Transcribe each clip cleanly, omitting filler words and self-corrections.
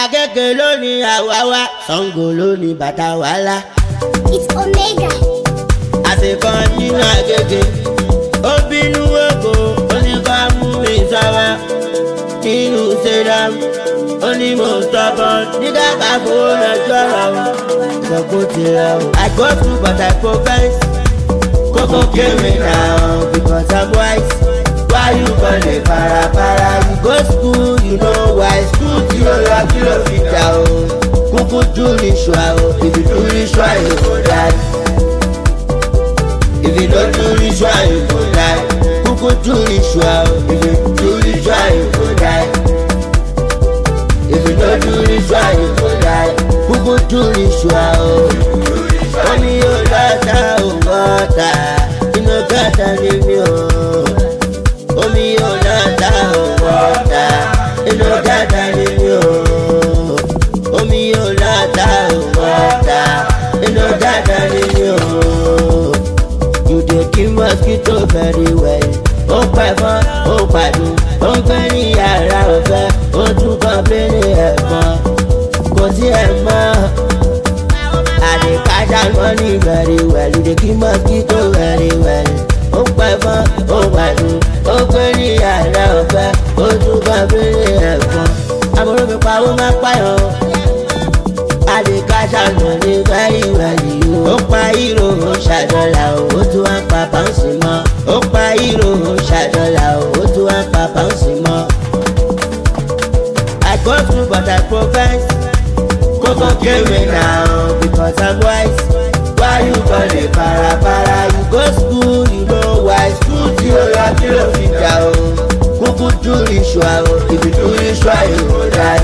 Agége ló ní àwáwá, Ṣàngó ló ní bàtà wàhálà. It's Omega. Àṣekàn nínú Agége, ó bínú ògo, ó ní ká mú mi sáwá. Nínú Ṣẹ́dám, ó ní mo stubborn, nígbà ká fowó lọ́jọ́ ra o. Sọ̀kò ti ra o. I go through but I progress. Kókó kéwì now because I'm wise. Why you gonna para? You go school, you know why. School tí o lọ kí ló fi dà o. Kúkú do ritual o. If you do ritual, you go die. If you don't do ritual, you go die. Kúkú do ritual o. If you do ritual, you go die. If you don't do ritual, you go die. Kúkú do ritual o. Omi yóò lọ́ta ò wọ́ta. Inú gàtà ni mi ò. Omi yóò lọ́ta ò wọ́ta. Inú gàtà ni mi ò. Omi yóò lọ́ta ò wọ́ta. Inú gàtà ni mi ò. You dey kill mosquito very well. Ó pẹ̀ fún, ó pàdùn, ó ń gbé ní yàrá ọ̀fẹ́, ó tún kàn pé ní ẹ̀fọn. Kò sí ẹ̀ mọ́. I dey catch out money very well. You dey kill mosquito very well. Ó pẹ̀ fún, ó pàdùn, ó gbé ní yàrá ọ̀fẹ́, ó tún kàn pé ní ẹ̀fọn. Àbúrò mi pa ó máa pààyàn. I dey catch out money very well. Ó pa hero, ó ṣàdọ́là o, ó tún wá pa pàǹsì mọ́. Ó pa hero, ó ṣàdọ́là o, ó tún wá pa pàǹsì mọ́. I go through but I progress. Kókó kéwì now because I'm wise. Why you gonna para? You go school, you know why. School tí o lọ kí ló fi dà o. Kúkú do ritual o. If you do ritual, you go die.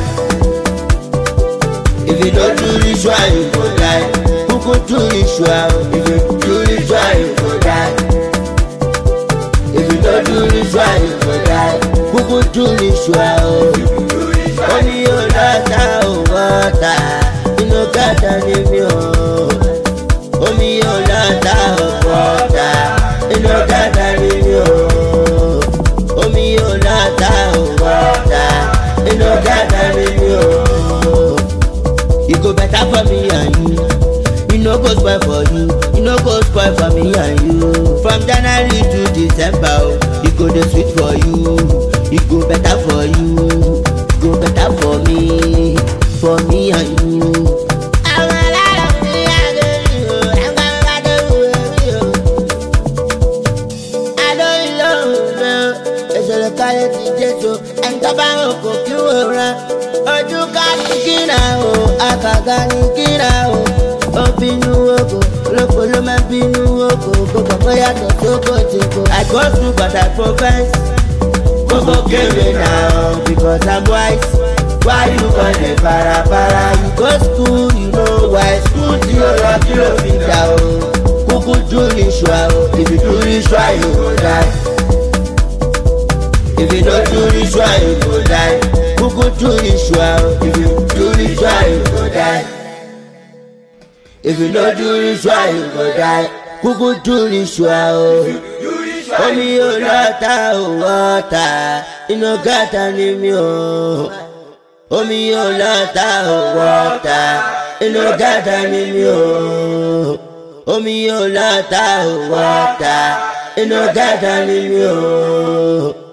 If you don't do ritual, you go die. Kúkú do ritual o. If you do ritual, you go die. If you don't do ritual, you go die. Kúkú do ritual o. Omi yóò lọ́ta ò wọ́ta. Inú gàtà ni mi ò. Omi yóò lọ́ta ò wọ́ta. Inú gàtà ni mi ò. Omi yóò lọ́ta ò wọ́ta. Inú gàtà ni mi ò. You go better for me and you. You no go spoil for you. You no go spoil for me and you. From January to December, it go dey sweet for you. It go better for you. Go better for me and you. Káyé ti Jésù, ẹ̀ńtọ́ bá ń kò kí wò rán. Ojú ká ní kíra o, àkàkà ní kíra o. Ó bínú ògo, olóko ló máa bínú ògo. Gbogbo kó yàtọ̀ tó kò tí kò. I go through but I progress. Kókó kéwì now because I'm wise. Why you gonna para? You go school, you know why. School tí o lọ kí ló fi dà o. Kúkú do ritual o. If you do ritual, you go die. If you don't do ritual, you go die. Kúkú do ritual o. If you do ritual, you go die. If you don't do ritual, you go die. Kúkú do ritual o. Omi yóò lọ́ta ò wọ́ta. Inú gàtà ni mi ò. Omi yóò lọ́ta ò wọ́ta. Inú gàtà ni mi ò. Omi yóò lọ́ta ò wọ́ta. Inú gàtà ni mi ò.